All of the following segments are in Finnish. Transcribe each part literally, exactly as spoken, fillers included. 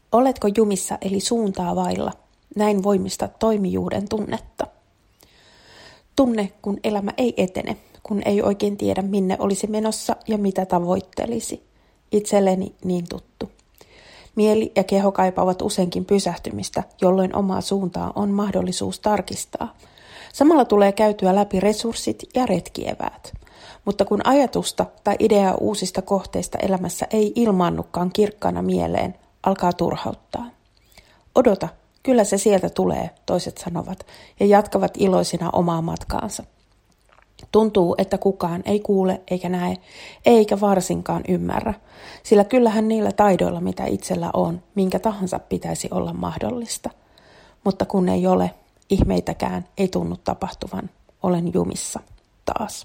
Oletko jumissa eli suuntaa vailla? Näin voimista toimijuuden tunnetta. Tunne, kun elämä ei etene, kun ei oikein tiedä minne olisi menossa ja mitä tavoittelisi. Itselleni niin tuttu. Mieli ja keho kaipaavat useinkin pysähtymistä, jolloin omaa suuntaa on mahdollisuus tarkistaa. Samalla tulee käytyä läpi resurssit ja retkieväät. Mutta kun ajatusta tai ideaa uusista kohteista elämässä ei ilmaannukaan kirkkaana mieleen, alkaa turhauttaa. Odota, kyllä se sieltä tulee, toiset sanovat, ja jatkavat iloisina omaa matkaansa. Tuntuu, että kukaan ei kuule eikä näe, eikä varsinkaan ymmärrä, sillä kyllähän niillä taidoilla, mitä itsellä on, minkä tahansa pitäisi olla mahdollista. Mutta kun ei ole, ihmeitäkään ei tunnu tapahtuvan, olen jumissa taas.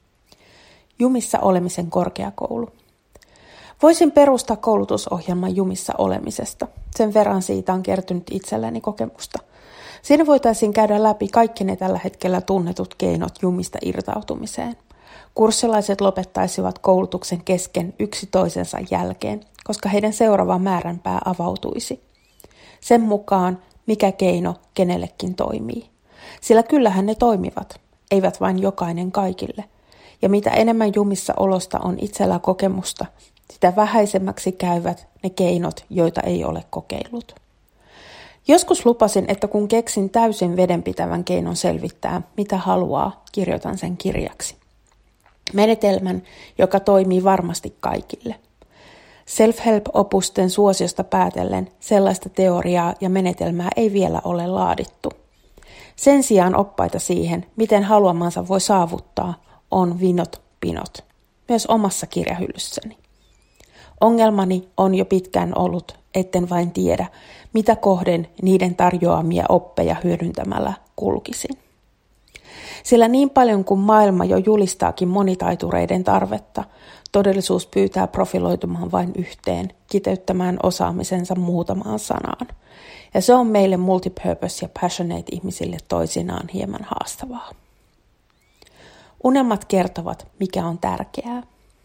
Jumissa olemisen korkeakoulu. Voisin perustaa koulutusohjelman jumissa olemisesta. Sen verran siitä on kertynyt itselleni kokemusta. Siinä voitaisiin käydä läpi kaikki ne tällä hetkellä tunnetut keinot jumista irtautumiseen. Kurssilaiset lopettaisivat koulutuksen kesken yksi toisensa jälkeen, koska heidän seuraava määränpää avautuisi. Sen mukaan, mikä keino kenellekin toimii. Sillä kyllähän ne toimivat, eivät vain jokainen kaikille. Ja mitä enemmän jumissa olosta on itsellä kokemusta, sitä vähäisemmäksi käyvät ne keinot, joita ei ole kokeillut. Joskus lupasin, että kun keksin täysin vedenpitävän keinon selvittää, mitä haluaa, kirjoitan sen kirjaksi. Menetelmän, joka toimii varmasti kaikille. Self-help-opusten suosiosta päätellen sellaista teoriaa ja menetelmää ei vielä ole laadittu. Sen sijaan oppaita siihen, miten haluamansa voi saavuttaa, on vinot pinot, myös omassa kirjahyllyssäni. Ongelmani on jo pitkään ollut, etten vain tiedä, mitä kohden niiden tarjoamia oppeja hyödyntämällä kulkisin. Sillä niin paljon kuin maailma jo julistaakin monitaitureiden tarvetta, todellisuus pyytää profiloitumaan vain yhteen, kiteyttämään osaamisensa muutamaan sanaan. Ja se on meille multipurpose ja passionate ihmisille toisinaan hieman haastavaa. Unelmat kertovat, mikä on tärkeää.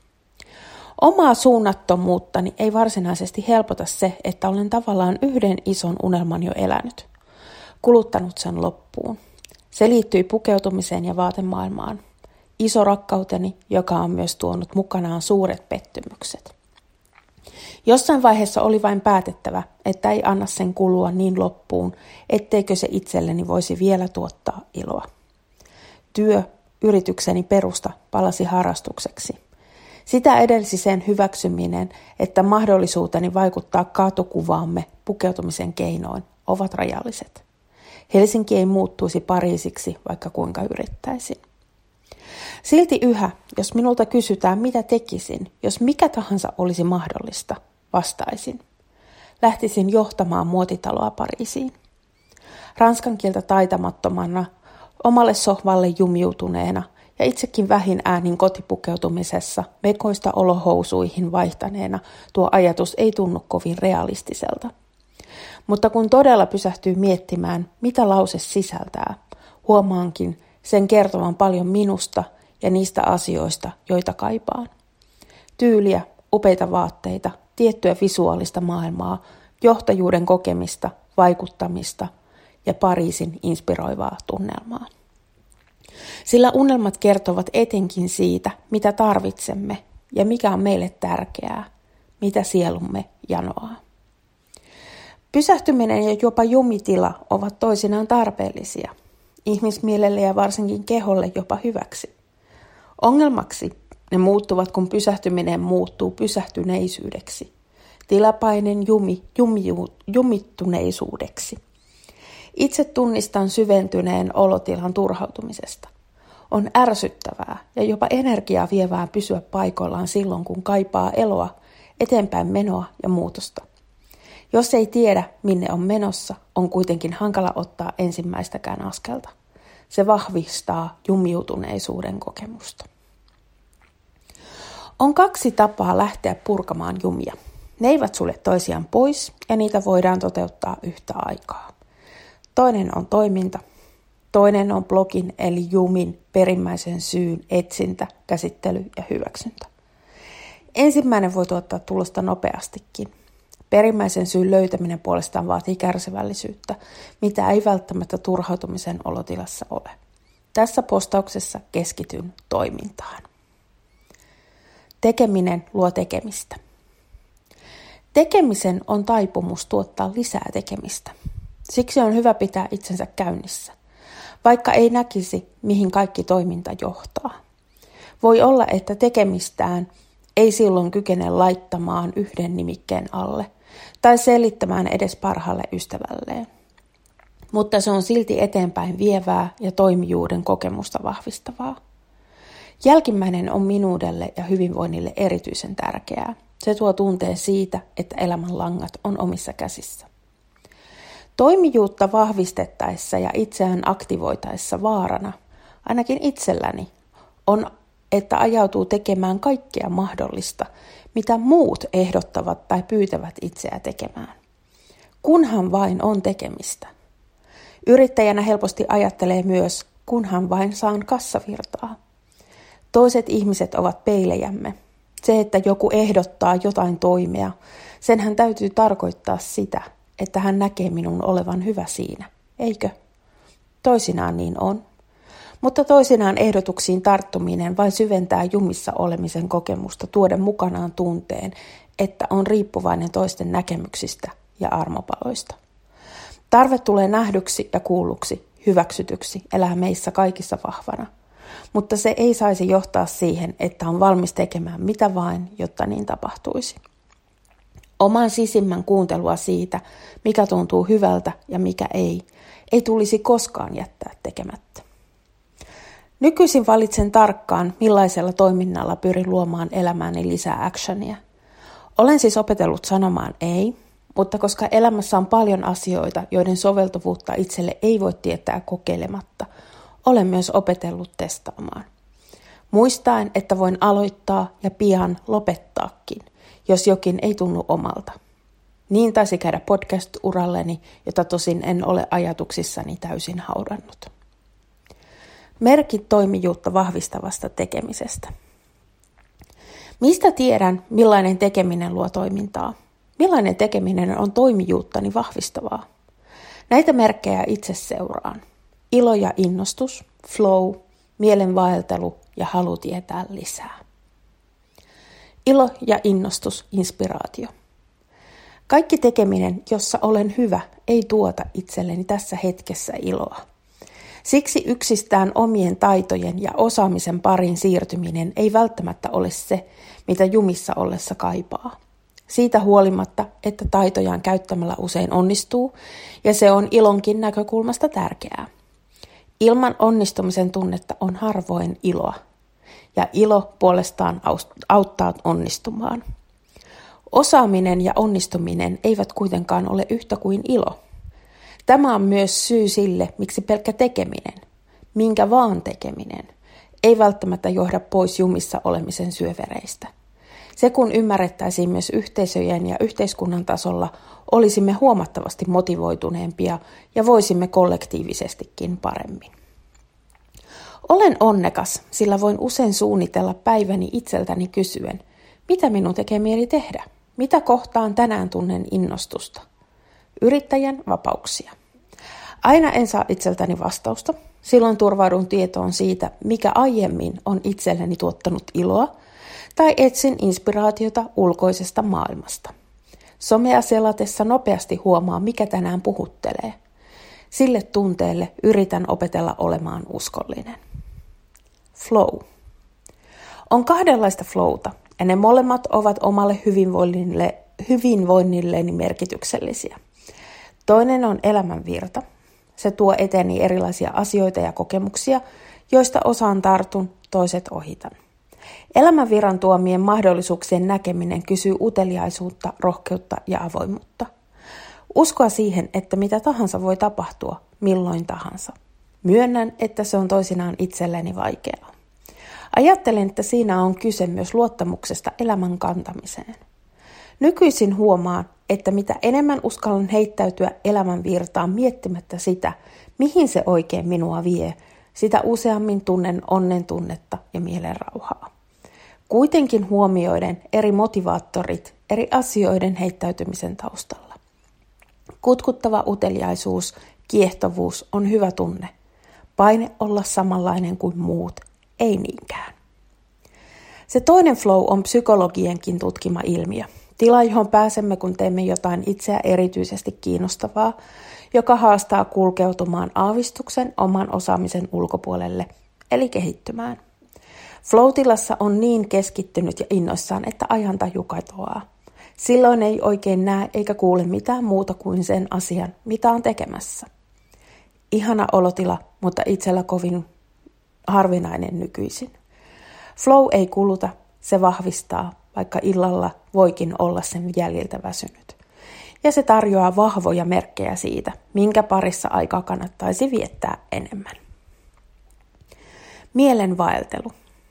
Omaa suunnattomuuttani ei varsinaisesti helpota se, että olen tavallaan yhden ison unelman jo elänyt. Kuluttanut sen loppuun. Se liittyi pukeutumiseen ja vaatemaailmaan. Iso rakkauteni, joka on myös tuonut mukanaan suuret pettymykset. Jossain vaiheessa oli vain päätettävä, että ei anna sen kulua niin loppuun, etteikö se itselleni voisi vielä tuottaa iloa. Työ, yritykseni perusta, palasi harrastukseksi. Sitä edelsi sen hyväksyminen, että mahdollisuuteni vaikuttaa kaatokuvaamme pukeutumisen keinoin ovat rajalliset. Helsinki ei muuttuisi Pariisiksi, vaikka kuinka yrittäisin. Silti yhä, jos minulta kysytään, mitä tekisin, jos mikä tahansa olisi mahdollista, vastaisin. Lähtisin johtamaan muotitaloa Pariisiin. Ranskan kieltä taitamattomana, omalle sohvalle jumiutuneena ja itsekin vähin äänin kotipukeutumisessa mekoista olohousuihin vaihtaneena tuo ajatus ei tunnu kovin realistiselta. Mutta kun todella pysähtyy miettimään, mitä lause sisältää, huomaankin sen kertovan paljon minusta ja niistä asioista, joita kaipaan. Tyyliä, upeita vaatteita, tiettyä visuaalista maailmaa, johtajuuden kokemista, vaikuttamista ja Pariisin inspiroivaa tunnelmaa. Sillä unelmat kertovat etenkin siitä, mitä tarvitsemme ja mikä on meille tärkeää, mitä sielumme janoaa. Pysähtyminen ja jopa jumitila ovat toisinaan tarpeellisia, ihmismielelle ja varsinkin keholle jopa hyväksi. Ongelmaksi ne muuttuvat, kun pysähtyminen muuttuu pysähtyneisyydeksi, tilapainen jumi, jumi, jumittuneisuudeksi. Itse tunnistan syventyneen olotilan turhautumisesta. On ärsyttävää ja jopa energiaa vievää pysyä paikoillaan silloin, kun kaipaa eloa, eteenpäin menoa ja muutosta. Jos ei tiedä, minne on menossa, on kuitenkin hankala ottaa ensimmäistäkään askelta. Se vahvistaa jumiutuneisuuden kokemusta. On kaksi tapaa lähteä purkamaan jumia. Ne eivät sulje toisiaan pois ja niitä voidaan toteuttaa yhtä aikaa. Toinen on toiminta. Toinen on blogin eli jumin perimmäisen syyn etsintä, käsittely ja hyväksyntä. Ensimmäinen voi tuottaa tulosta nopeastikin. Perimmäisen syyn löytäminen puolestaan vaatii kärsivällisyyttä, mitä ei välttämättä turhautumisen olotilassa ole. Tässä postauksessa keskityn toimintaan. Tekeminen luo tekemistä. Tekemisen on taipumus tuottaa lisää tekemistä. Siksi on hyvä pitää itsensä käynnissä, vaikka ei näkisi, mihin kaikki toiminta johtaa. Voi olla, että tekemistään ei silloin kykene laittamaan yhden nimikkeen alle tai selittämään edes parhaalle ystävälleen. Mutta se on silti eteenpäin vievää ja toimijuuden kokemusta vahvistavaa. Jälkimmäinen on minuudelle ja hyvinvoinnille erityisen tärkeää. Se tuo tunteen siitä, että elämän langat on omissa käsissä. Toimijuutta vahvistettaessa ja itseään aktivoitaessa vaarana, ainakin itselläni, on, että ajautuu tekemään kaikkea mahdollista, mitä muut ehdottavat tai pyytävät itseä tekemään. Kunhan vain on tekemistä. Yrittäjänä helposti ajattelee myös, kunhan vain saan kassavirtaa. Toiset ihmiset ovat peilejämme. Se, että joku ehdottaa jotain toimea, senhän täytyy tarkoittaa sitä, että hän näkee minun olevan hyvä siinä, eikö? Toisinaan niin on. Mutta toisinaan ehdotuksiin tarttuminen vain syventää jumissa olemisen kokemusta tuoden mukanaan tunteen, että on riippuvainen toisten näkemyksistä ja armopaloista. Tarve tulee nähdyksi ja kuulluksi, hyväksytyksi, elää meissä kaikissa vahvana. Mutta se ei saisi johtaa siihen, että on valmis tekemään mitä vain, jotta niin tapahtuisi. Oman sisimmän kuuntelua siitä, mikä tuntuu hyvältä ja mikä ei, ei tulisi koskaan jättää tekemättä. Nykyisin valitsen tarkkaan, millaisella toiminnalla pyrin luomaan elämääni lisää actionia. Olen siis opetellut sanomaan ei, mutta koska elämässä on paljon asioita, joiden soveltuvuutta itselle ei voi tietää kokeilematta, olen myös opetellut testaamaan. Muistaen, että voin aloittaa ja pian lopettaakin, jos jokin ei tunnu omalta. Niin taisi käydä podcast-uralleni, jota tosin en ole ajatuksissani täysin haudannut. Merkit toimijuutta vahvistavasta tekemisestä. Mistä tiedän, millainen tekeminen luo toimintaa? Millainen tekeminen on toimijuuttani vahvistavaa? Näitä merkkejä itse seuraan. Ilo ja innostus, flow, mielenvaeltelu ja halu tietää lisää. Ilo ja innostus, inspiraatio. Kaikki tekeminen, jossa olen hyvä, ei tuota itselleni tässä hetkessä iloa. Siksi yksistään omien taitojen ja osaamisen pariin siirtyminen ei välttämättä ole se, mitä jumissa ollessa kaipaa. Siitä huolimatta, että taitojaan käyttämällä usein onnistuu, ja se on ilonkin näkökulmasta tärkeää. Ilman onnistumisen tunnetta on harvoin iloa, ja ilo puolestaan auttaa onnistumaan. Osaaminen ja onnistuminen eivät kuitenkaan ole yhtä kuin ilo. Tämä on myös syy sille, miksi pelkkä tekeminen, minkä vaan tekeminen, ei välttämättä johda pois jumissa olemisen syövereistä. Se kun ymmärrettäisiin myös yhteisöjen ja yhteiskunnan tasolla, olisimme huomattavasti motivoituneempia ja voisimme kollektiivisestikin paremmin. Olen onnekas, sillä voin usein suunnitella päiväni itseltäni kysyen, mitä minun tekee mieli tehdä, mitä kohtaan tänään tunnen innostusta. Yrittäjän vapauksia. Aina en saa itseltäni vastausta, silloin turvaudun tietoon siitä, mikä aiemmin on itselleni tuottanut iloa, tai etsin inspiraatiota ulkoisesta maailmasta. Somea selatessa nopeasti huomaa, mikä tänään puhuttelee. Sille tunteelle yritän opetella olemaan uskollinen. Flow. On kahdenlaista flowta, ja ne molemmat ovat omalle hyvinvoinnille, hyvinvoinnilleni merkityksellisiä. Toinen on elämänvirta. Se tuo eteeni erilaisia asioita ja kokemuksia, joista osaan tartun, toiset ohitan. Elämänvirran tuomien mahdollisuuksien näkeminen kysyy uteliaisuutta, rohkeutta ja avoimuutta. Uskoa siihen, että mitä tahansa voi tapahtua, milloin tahansa. Myönnän, että se on toisinaan itselleni vaikeaa. Ajattelen, että siinä on kyse myös luottamuksesta elämän kantamiseen. Nykyisin huomaan, että mitä enemmän uskallan heittäytyä elämän virtaan miettimättä sitä, mihin se oikein minua vie, sitä useammin tunnen onnen tunnetta ja mielen rauhaa. kuitenkin huomioiden eri motivaattorit eri asioiden heittäytymisen taustalla. Kutkuttava uteliaisuus, kiehtovuus on hyvä tunne. Paine olla samanlainen kuin muut, ei niinkään. Se toinen flow on psykologienkin tutkima ilmiö. Tila, johon pääsemme, kun teemme jotain itseä erityisesti kiinnostavaa, joka haastaa kulkeutumaan aavistuksen oman osaamisen ulkopuolelle, eli kehittymään. Flow-tilassa on niin keskittynyt ja innoissaan, että ajantaju katoaa. Silloin ei oikein näe eikä kuule mitään muuta kuin sen asian, mitä on tekemässä. Ihana olotila, mutta itsellä kovin harvinainen nykyisin. Flow ei kuluta, se vahvistaa, vaikka illalla voikin olla sen jäljiltä väsynyt. Ja se tarjoaa vahvoja merkkejä siitä, minkä parissa aikaa kannattaisi viettää enemmän. Mielen vaeltelu.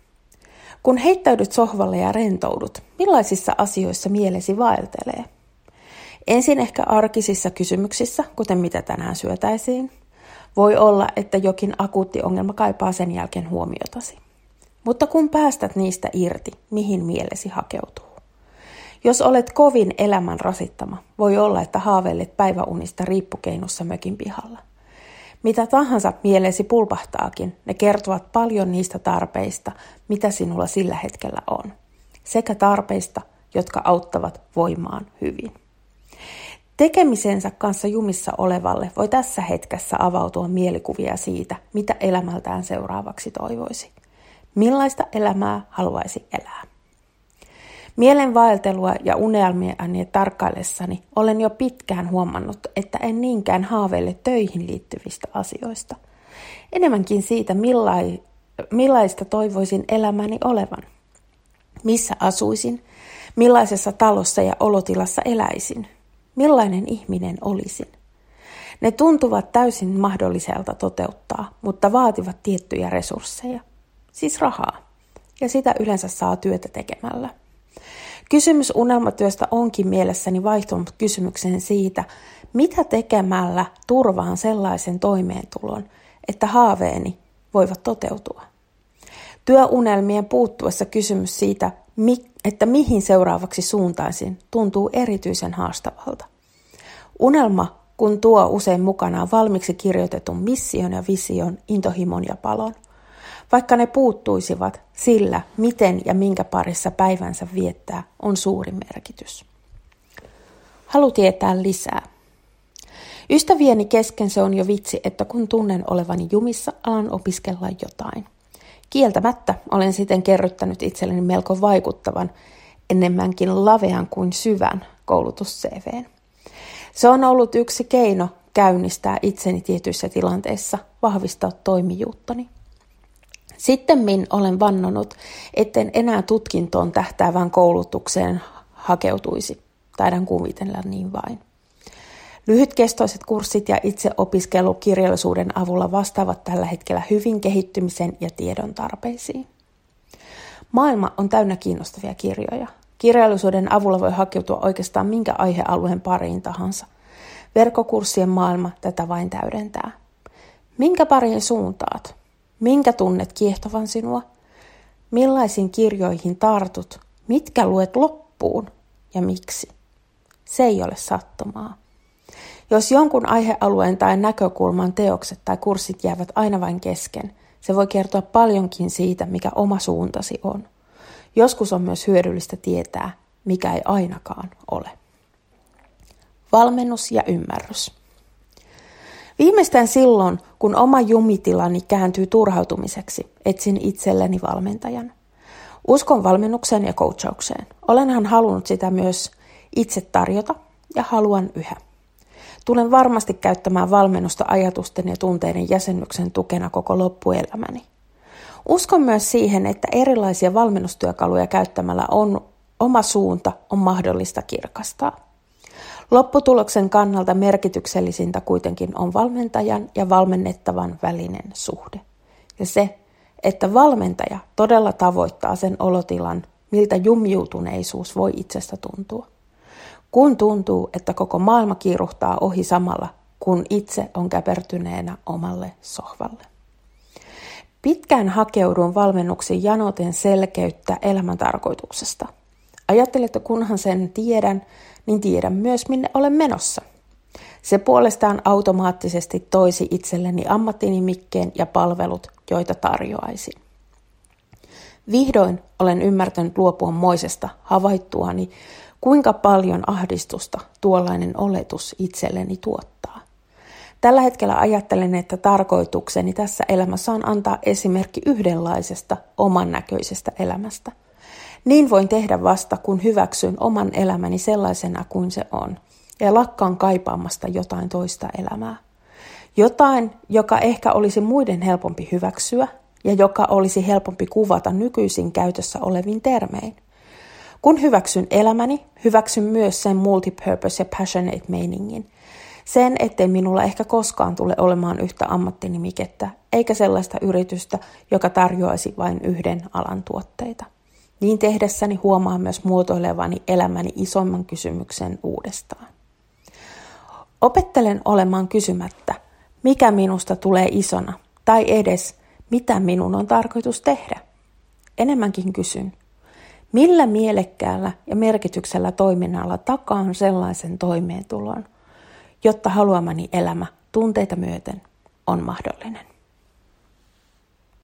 Kun heittäydyt sohvalle ja rentoudut, millaisissa asioissa mielesi vaeltelee? Ensin ehkä arkisissa kysymyksissä, kuten mitä tänään syötäisiin. Voi olla, että jokin akuutti ongelma kaipaa sen jälkeen huomiotasi. Mutta kun päästät niistä irti, mihin mielesi hakeutuu? Jos olet kovin elämän rasittama, voi olla, että haaveilet päiväunista riippukeinussa mökin pihalla. Mitä tahansa mielesi pulpahtaakin, ne kertovat paljon niistä tarpeista, mitä sinulla sillä hetkellä on. Sekä tarpeista, jotka auttavat voimaan hyvin. Tekemisensä kanssa jumissa olevalle voi tässä hetkessä avautua mielikuvia siitä, mitä elämältään seuraavaksi toivoisi. Millaista elämää haluaisi elää? Mielen vaeltelua ja unelmiani tarkkaillessani olen jo pitkään huomannut, että en niinkään haaveile töihin liittyvistä asioista. Enemmänkin siitä, millai, millaista toivoisin elämäni olevan. Missä asuisin, millaisessa talossa ja olotilassa eläisin, millainen ihminen olisin. Ne tuntuvat täysin mahdolliselta toteuttaa, mutta vaativat tiettyjä resursseja, siis rahaa, ja sitä yleensä saa työtä tekemällä. Kysymys unelmatyöstä onkin mielessäni vaihtunut kysymykseen siitä, mitä tekemällä turvaan sellaisen toimeentulon, että haaveeni voivat toteutua. Työunelmien puuttuessa kysymys siitä, että mihin seuraavaksi suuntaisin, tuntuu erityisen haastavalta. Unelma, kun tuo usein mukanaan valmiiksi kirjoitetun mission ja vision, intohimon ja palon. Vaikka ne puuttuisivat, sillä miten ja minkä parissa päivänsä viettää on suuri merkitys. Halu tietää lisää. Ystävieni kesken se on jo vitsi, että kun tunnen olevani jumissa, alan opiskella jotain. Kieltämättä olen siten kerryttänyt itselleni melko vaikuttavan, enemmänkin lavean kuin syvän koulutus-C V:n. Se on ollut yksi keino käynnistää itseni tietyissä tilanteissa, vahvistaa toimijuuttani. Sittemmin olen vannonut, etten enää tutkintoon tähtäävään koulutukseen hakeutuisi. Taidan kuvitella niin vain. Lyhytkestoiset kurssit ja itseopiskelu kirjallisuuden avulla vastaavat tällä hetkellä hyvin kehittymisen ja tiedon tarpeisiin. Maailma on täynnä kiinnostavia kirjoja. Kirjallisuuden avulla voi hakeutua oikeastaan minkä aihealueen pariin tahansa. Verkkokurssien maailma tätä vain täydentää. Minkä pariin suuntaat? Minkä tunnet kiehtovan sinua? Millaisiin kirjoihin tartut? Mitkä luet loppuun? Ja miksi? Se ei ole sattumaa. Jos jonkun aihealueen tai näkökulman teokset tai kurssit jäävät aina vain kesken, se voi kertoa paljonkin siitä, mikä oma suuntasi on. Joskus on myös hyödyllistä tietää, mikä ei ainakaan ole. Valmennus ja ymmärrys. Viimeistään silloin, kun oma jumitilani kääntyy turhautumiseksi, etsin itselleni valmentajan. Uskon valmennukseen ja coachaukseen. Olenhan halunnut sitä myös itse tarjota ja haluan yhä. Tulen varmasti käyttämään valmennusta ajatusten ja tunteiden jäsennyksen tukena koko loppuelämäni. Uskon myös siihen, että erilaisia valmennustyökaluja käyttämällä on oma suunta on mahdollista kirkastaa. Lopputuloksen kannalta merkityksellisintä kuitenkin on valmentajan ja valmennettavan välinen suhde. Ja se, että valmentaja todella tavoittaa sen olotilan, miltä jumiutuneisuus voi itsestä tuntua. Kun tuntuu, että koko maailma kiiruhtaa ohi samalla, kun itse on käpertyneenä omalle sohvalle. Pitkään hakeuduin valmennuksiin janoten selkeyttä elämän tarkoituksesta. Ajattelin, että kunhan sen tiedän, niin tiedän myös minne olen menossa. Se puolestaan automaattisesti toisi itselleni ammattinimikkeen ja palvelut, joita tarjoaisin. Vihdoin olen ymmärtänyt luopua moisesta havaittuani, kuinka paljon ahdistusta tuollainen oletus itselleni tuottaa. Tällä hetkellä ajattelen, että tarkoitukseni tässä elämässä on antaa esimerkki yhdenlaisesta, oman näköisestä elämästä. Niin voin tehdä vasta, kun hyväksyn oman elämäni sellaisena kuin se on, ja lakkaan kaipaamasta jotain toista elämää. Jotain, joka ehkä olisi muiden helpompi hyväksyä, ja joka olisi helpompi kuvata nykyisin käytössä olevin termein. Kun hyväksyn elämäni, hyväksyn myös sen multipurpose ja passionate meiningin. Sen, ettei minulla ehkä koskaan tule olemaan yhtä ammattinimikettä, eikä sellaista yritystä, joka tarjoaisi vain yhden alan tuotteita. Niin tehdessäni huomaan myös muotoilevani elämäni isomman kysymyksen uudestaan. Opettelen olemaan kysymättä, mikä minusta tulee isona, tai edes, mitä minun on tarkoitus tehdä. Enemmänkin kysyn, millä mielekkäällä ja merkityksellä toiminnalla takaan sellaisen toimeentulon, jotta haluamani elämä tunteita myöten on mahdollinen.